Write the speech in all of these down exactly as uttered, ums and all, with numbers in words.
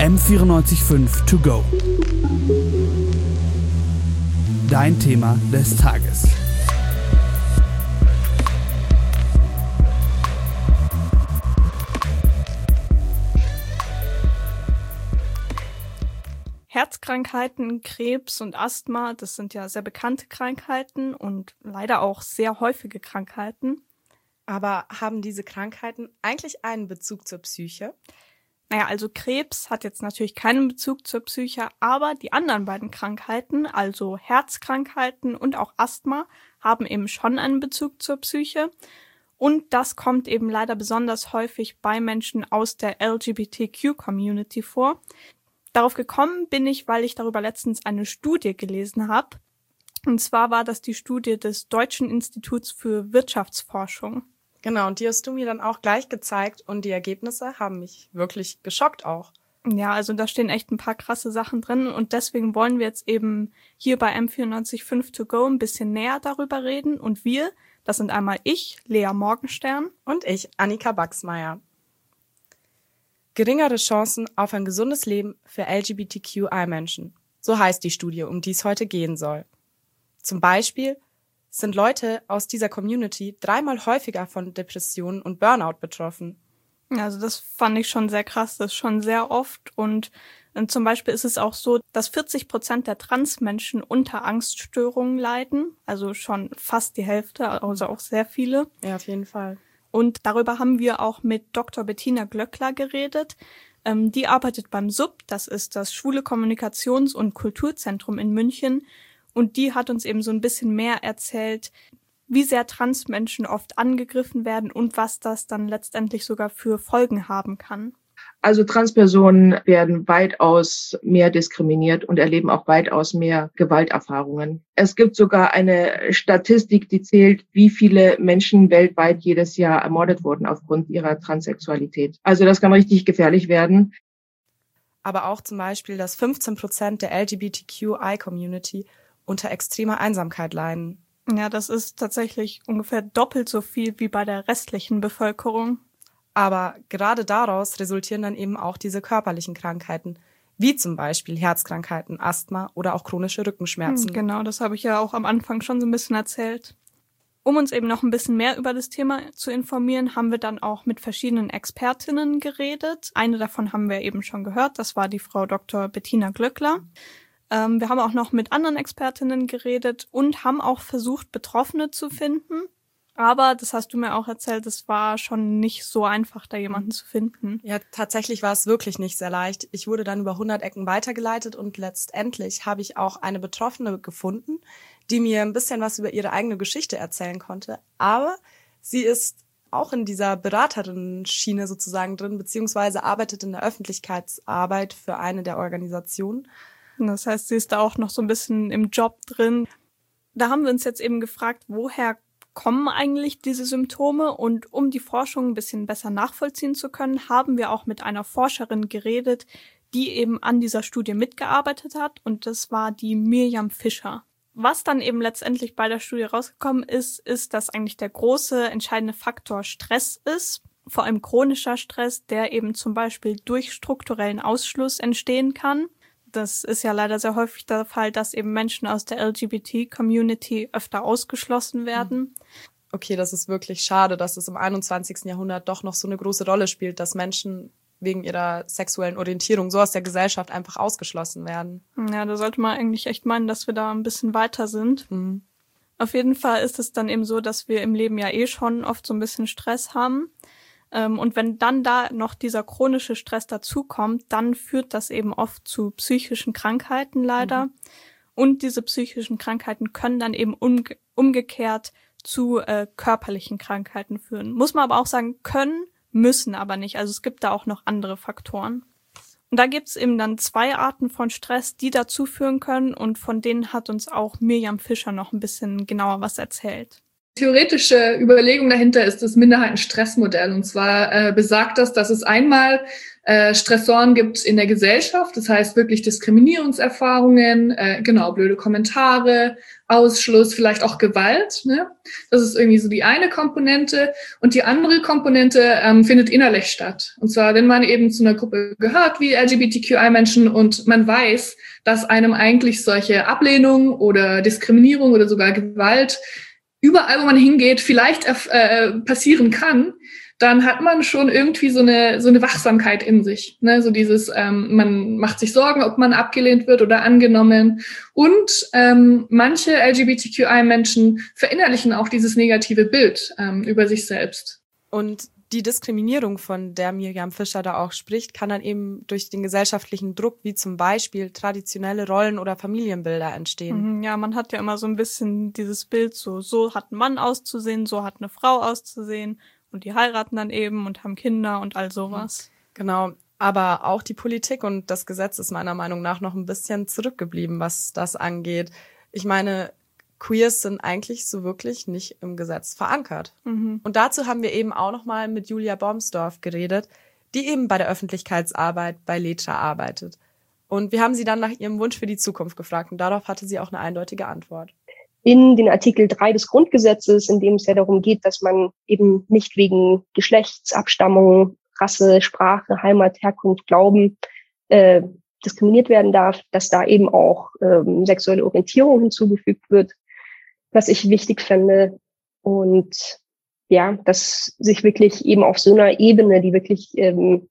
M vierundneunzig Komma fünf To Go. Dein Thema des Tages. Herzkrankheiten, Krebs und Asthma, das sind ja sehr bekannte Krankheiten und leider auch sehr häufige Krankheiten. Aber haben diese Krankheiten eigentlich einen Bezug zur Psyche? Naja, also Krebs hat jetzt natürlich keinen Bezug zur Psyche, aber die anderen beiden Krankheiten, also Herzkrankheiten und auch Asthma, haben eben schon einen Bezug zur Psyche. Und das kommt eben leider besonders häufig bei Menschen aus der L G B T Q-Community vor. Darauf gekommen bin ich, weil ich darüber letztens eine Studie gelesen habe. Und zwar war das die Studie des Deutschen Instituts für Wirtschaftsforschung. Genau, und die hast du mir dann auch gleich gezeigt und die Ergebnisse haben mich wirklich geschockt auch. Ja, also da stehen echt ein paar krasse Sachen drin und deswegen wollen wir jetzt eben hier bei M vierundneunzig Komma fünf To Go ein bisschen näher darüber reden. Und wir, das sind einmal ich, Lea Morgenstern. Und ich, Annika Baxmeier. Geringere Chancen auf ein gesundes Leben für L G B T Q I-Menschen. So heißt die Studie, um die es heute gehen soll. Zum Beispiel sind Leute aus dieser Community dreimal häufiger von Depressionen und Burnout betroffen. Also das fand ich schon sehr krass, das ist schon sehr oft. Und, und zum Beispiel ist es auch so, dass vierzig Prozent der Transmenschen unter Angststörungen leiden. Also schon fast die Hälfte, also auch sehr viele. Ja, auf jeden Fall. Und darüber haben wir auch mit Doktor Bettina Glöckler geredet. Ähm, die arbeitet beim S U P, das ist das Schwule Kommunikations- und Kulturzentrum in München. Und die hat uns eben so ein bisschen mehr erzählt, wie sehr Transmenschen oft angegriffen werden und was das dann letztendlich sogar für Folgen haben kann. Also Transpersonen werden weitaus mehr diskriminiert und erleben auch weitaus mehr Gewalterfahrungen. Es gibt sogar eine Statistik, die zählt, wie viele Menschen weltweit jedes Jahr ermordet wurden aufgrund ihrer Transsexualität. Also das kann richtig gefährlich werden. Aber auch zum Beispiel, dass fünfzehn Prozent der L G B T Q I-Community unter extremer Einsamkeit leiden. Ja, das ist tatsächlich ungefähr doppelt so viel wie bei der restlichen Bevölkerung. Aber gerade daraus resultieren dann eben auch diese körperlichen Krankheiten, wie zum Beispiel Herzkrankheiten, Asthma oder auch chronische Rückenschmerzen. Genau, das habe ich ja auch am Anfang schon so ein bisschen erzählt. Um uns eben noch ein bisschen mehr über das Thema zu informieren, haben wir dann auch mit verschiedenen Expertinnen geredet. Eine davon haben wir eben schon gehört, das war die Frau Doktor Bettina Glöckler. Ähm, wir haben auch noch mit anderen Expertinnen geredet und haben auch versucht, Betroffene zu finden. Aber, das hast du mir auch erzählt, es war schon nicht so einfach, da jemanden zu finden. Ja, tatsächlich war es wirklich nicht sehr leicht. Ich wurde dann über hundert Ecken weitergeleitet und letztendlich habe ich auch eine Betroffene gefunden, die mir ein bisschen was über ihre eigene Geschichte erzählen konnte. Aber sie ist auch in dieser Beraterinnen-Schiene sozusagen drin, beziehungsweise arbeitet in der Öffentlichkeitsarbeit für eine der Organisationen. Das heißt, sie ist da auch noch so ein bisschen im Job drin. Da haben wir uns jetzt eben gefragt, woher kommen eigentlich diese Symptome? Und um die Forschung ein bisschen besser nachvollziehen zu können, haben wir auch mit einer Forscherin geredet, die eben an dieser Studie mitgearbeitet hat. Und das war die Mirjam Fischer. Was dann eben letztendlich bei der Studie rausgekommen ist, ist, dass eigentlich der große entscheidende Faktor Stress ist. Vor allem chronischer Stress, der eben zum Beispiel durch strukturellen Ausschluss entstehen kann. Das ist ja leider sehr häufig der Fall, dass eben Menschen aus der L G B T-Community öfter ausgeschlossen werden. Okay, das ist wirklich schade, dass es im einundzwanzigsten Jahrhundert doch noch so eine große Rolle spielt, dass Menschen wegen ihrer sexuellen Orientierung so aus der Gesellschaft einfach ausgeschlossen werden. Ja, da sollte man eigentlich echt meinen, dass wir da ein bisschen weiter sind. Mhm. Auf jeden Fall ist es dann eben so, dass wir im Leben ja eh schon oft so ein bisschen Stress haben. Und wenn dann da noch dieser chronische Stress dazukommt, dann führt das eben oft zu psychischen Krankheiten leider. Mhm. Und diese psychischen Krankheiten können dann eben umge- umgekehrt zu äh, körperlichen Krankheiten führen. Muss man aber auch sagen, können, müssen aber nicht. Also es gibt da auch noch andere Faktoren. Und da gibt's eben dann zwei Arten von Stress, die dazu führen können. Und von denen hat uns auch Mirjam Fischer noch ein bisschen genauer was erzählt. theoretische Überlegung dahinter ist das Minderheitenstressmodell. Und zwar äh, besagt das, dass es einmal äh, Stressoren gibt in der Gesellschaft, das heißt wirklich Diskriminierungserfahrungen, äh, genau, blöde Kommentare, Ausschluss, vielleicht auch Gewalt. Ne? Das ist irgendwie so die eine Komponente. Und die andere Komponente ähm, findet innerlich statt. Und zwar, wenn man eben zu einer Gruppe gehört wie L G B T Q I-Menschen und man weiß, dass einem eigentlich solche Ablehnung oder Diskriminierung oder sogar Gewalt überall, wo man hingeht, vielleicht äh, passieren kann, dann hat man schon irgendwie so eine so eine Wachsamkeit in sich. Ne? So dieses, ähm, man macht sich Sorgen, ob man abgelehnt wird oder angenommen. Und ähm, manche L G B T Q I-Menschen verinnerlichen auch dieses negative Bild ähm, über sich selbst. Und die Diskriminierung, von der Miriam Fischer da auch spricht, kann dann eben durch den gesellschaftlichen Druck, wie zum Beispiel traditionelle Rollen- oder Familienbilder entstehen. Ja, man hat ja immer so ein bisschen dieses Bild, so, so hat ein Mann auszusehen, so hat eine Frau auszusehen und die heiraten dann eben und haben Kinder und all sowas. Genau, aber auch die Politik und das Gesetz ist meiner Meinung nach noch ein bisschen zurückgeblieben, was das angeht. Ich meine, Queers sind eigentlich so wirklich nicht im Gesetz verankert. Mhm. Und dazu haben wir eben auch noch mal mit Julia Bomsdorf geredet, die eben bei der Öffentlichkeitsarbeit bei Letra arbeitet. Und wir haben sie dann nach ihrem Wunsch für die Zukunft gefragt und darauf hatte sie auch eine eindeutige Antwort. In den Artikel drei des Grundgesetzes, in dem es ja darum geht, dass man eben nicht wegen Geschlechts, Abstammung, Rasse, Sprache, Heimat, Herkunft, Glauben äh, diskriminiert werden darf, dass da eben auch ähm, sexuelle Orientierung hinzugefügt wird, was ich wichtig fände. Und ja, dass sich wirklich eben auf so einer Ebene, die wirklich ähm,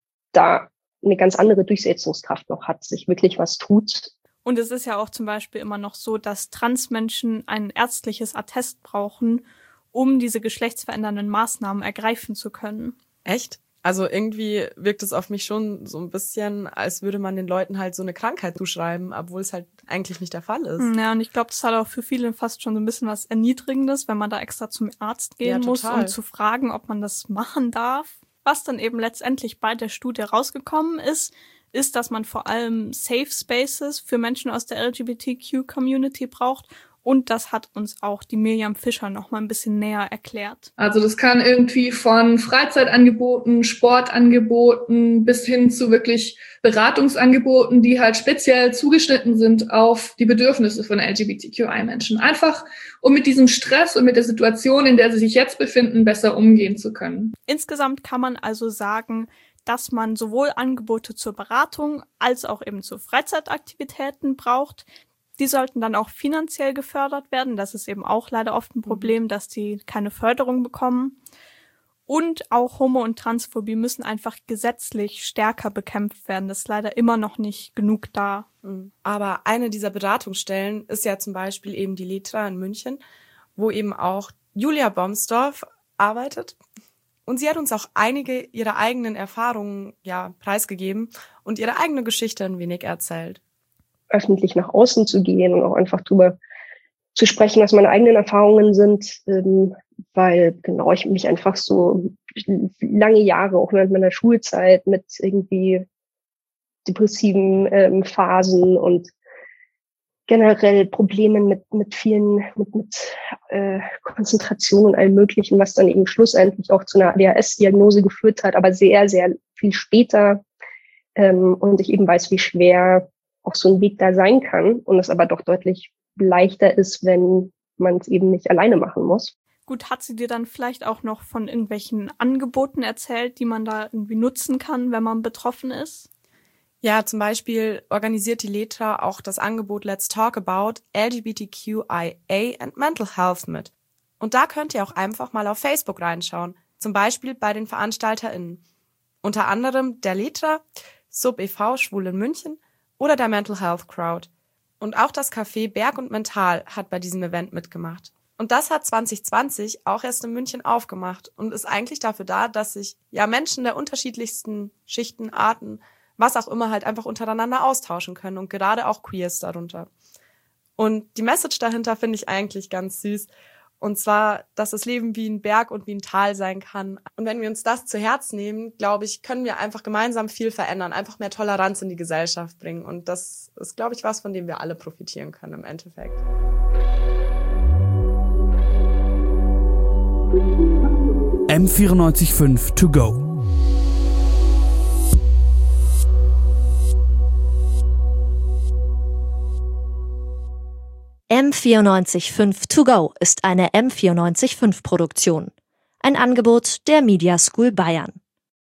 da eine ganz andere Durchsetzungskraft noch hat, sich wirklich was tut. Und es ist ja auch zum Beispiel immer noch so, dass Transmenschen ein ärztliches Attest brauchen, um diese geschlechtsverändernden Maßnahmen ergreifen zu können. Echt? Also irgendwie wirkt es auf mich schon so ein bisschen, als würde man den Leuten halt so eine Krankheit zuschreiben, obwohl es halt eigentlich nicht der Fall ist. Ja, und ich glaube, das hat auch für viele fast schon so ein bisschen was Erniedrigendes, wenn man da extra zum Arzt gehen ja, muss, um zu fragen, ob man das machen darf. Was dann eben letztendlich bei der Studie rausgekommen ist, ist, dass man vor allem Safe Spaces für Menschen aus der L G B T Q-Community braucht. Und das hat uns auch die Miriam Fischer noch mal ein bisschen näher erklärt. Also das kann irgendwie von Freizeitangeboten, Sportangeboten bis hin zu wirklich Beratungsangeboten, die halt speziell zugeschnitten sind auf die Bedürfnisse von L G B T Q I-Menschen. Einfach, um mit diesem Stress und mit der Situation, in der sie sich jetzt befinden, besser umgehen zu können. Insgesamt kann man also sagen, dass man sowohl Angebote zur Beratung als auch eben zu Freizeitaktivitäten braucht. Die sollten dann auch finanziell gefördert werden. Das ist eben auch leider oft ein Problem, dass die keine Förderung bekommen. Und auch Homo- und Transphobie müssen einfach gesetzlich stärker bekämpft werden. Das ist leider immer noch nicht genug da. Aber eine dieser Beratungsstellen ist ja zum Beispiel eben die Letra in München, wo eben auch Julia Bomsdorf arbeitet. Und sie hat uns auch einige ihrer eigenen Erfahrungen ja preisgegeben und ihre eigene Geschichte ein wenig erzählt. Öffentlich nach außen zu gehen und auch einfach drüber zu sprechen, was meine eigenen Erfahrungen sind, ähm, weil genau ich mich einfach so lange Jahre, auch während meiner Schulzeit, mit irgendwie depressiven ähm, Phasen und generell Problemen mit mit vielen, mit mit äh, Konzentration und allem Möglichen, was dann eben schlussendlich auch zu einer A D H S-Diagnose geführt hat, aber sehr, sehr viel später. Ähm, und ich eben weiß, wie schwer auch so ein Weg da sein kann und es aber doch deutlich leichter ist, wenn man es eben nicht alleine machen muss. Gut, hat sie dir dann vielleicht auch noch von irgendwelchen Angeboten erzählt, die man da irgendwie nutzen kann, wenn man betroffen ist? Ja, zum Beispiel organisiert die Letra auch das Angebot Let's Talk About L G B T Q I A and Mental Health mit. Und da könnt ihr auch einfach mal auf Facebook reinschauen, zum Beispiel bei den VeranstalterInnen. Unter anderem der Letra, Sub e V Schwul in München oder der Mental Health Crowd. Und auch das Café Berg und Mental hat bei diesem Event mitgemacht. Und das hat zwanzig zwanzig auch erst in München aufgemacht und ist eigentlich dafür da, dass sich ja Menschen der unterschiedlichsten Schichten, Arten, was auch immer halt einfach untereinander austauschen können und gerade auch Queers darunter. Und die Message dahinter finde ich eigentlich ganz süß. Und zwar, dass das Leben wie ein Berg und wie ein Tal sein kann. Und wenn wir uns das zu Herz nehmen, glaube ich, können wir einfach gemeinsam viel verändern, einfach mehr Toleranz in die Gesellschaft bringen. Und das ist, glaube ich, was, von dem wir alle profitieren können im Endeffekt. M vierundneunzig Komma fünf to go. M vierundneunzig Komma fünf to go ist eine M vierundneunzig Komma fünf Produktion. Ein Angebot der Media School Bayern.